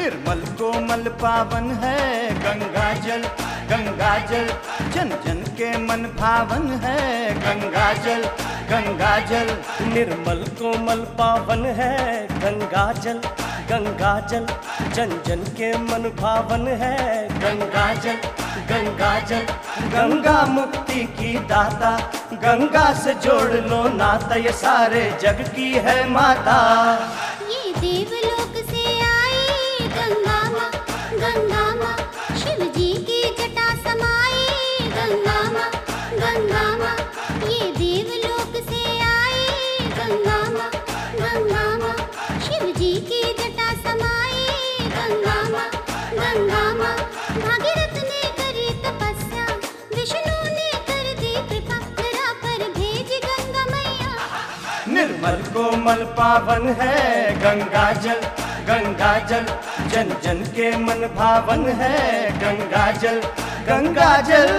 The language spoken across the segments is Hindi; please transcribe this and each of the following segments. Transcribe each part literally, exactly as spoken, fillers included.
निर्मल कोमल पावन है गंगा जल, गंगा जल जन जन के मन भावन है गंगा जल, गंगा जल। निर्मल कोमल पावन है गंगा जल, गंगा जल जन जन के मन भावन है गंगा जल, गंगा जल। गंगा मुक्ति की दाता, गंगा से जोड़ लो नाता, ये सारे जग की है माता। ये देवलोक से आई गंगा माँ, गंगा माँ शिव जी की जटा समाई गंगा माँ, गंगा माँ। ये देवलोक से आई गंगा माँ, गंगा माँ शिव जी की जटा समाई गंगा माँ, गंगा माँ। भागीरथ ने करी तपस्या, विष्णु ने कर दी कृपा, धरा पर भेज गंगा मैया। निर्मल कोमल पावन है गंगा जल, गंगा जल जन जन के मन भावन है गंगा जल, गंगा जल।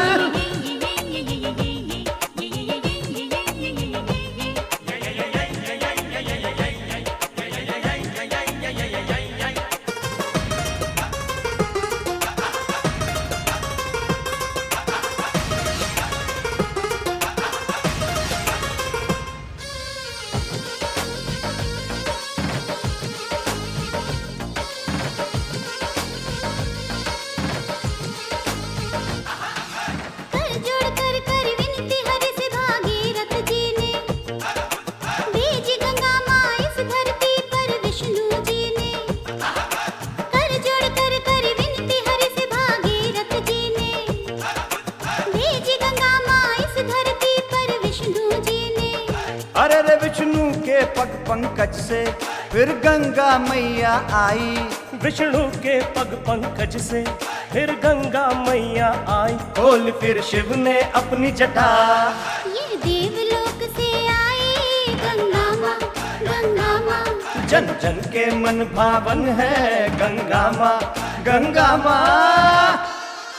अरे रे विष्णु के पग पंकज से फिर गंगा मैया आई, विष्णु के पग पंकज से फिर गंगा मैया आई। खोल फिर शिव ने अपनी जटा, ये देवलोक से आई गंगा माँ, गंगा माँ। जन जन के मन भावन है गंगा माँ, गंगा माँ।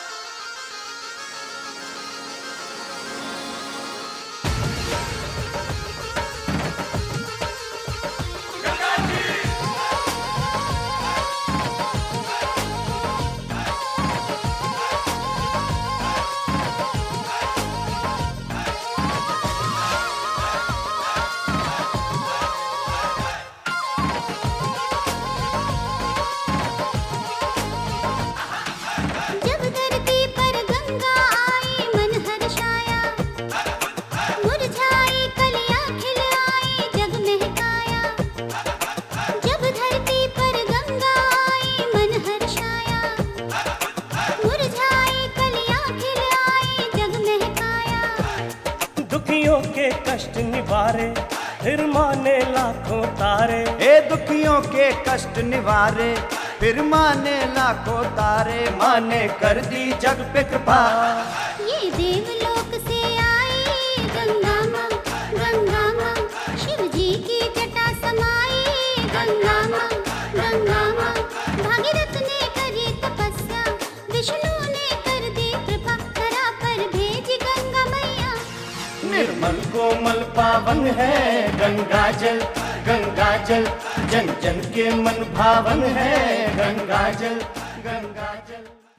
दुखियों के कष्ट निवारे फिर माने लाखों तारे, ए दुखियों के कष्ट निवारे फिर माने लाखों तारे, माने कर दी जग पे कृपा। ये देवलोक से आई गंगा माँ, गंगा माँ शिव जी की जटा समाई गंगा माँ, गंगा माँ। भागीरथ ने करी तपस्या, विष्णु ने कर दी कृपा, धरा पर भेज गंगा मैया। निर्मल कोमल पावन है गंगा जल, गंगा जल जन जन के मन भावन है गंगा जल, गंगा जल।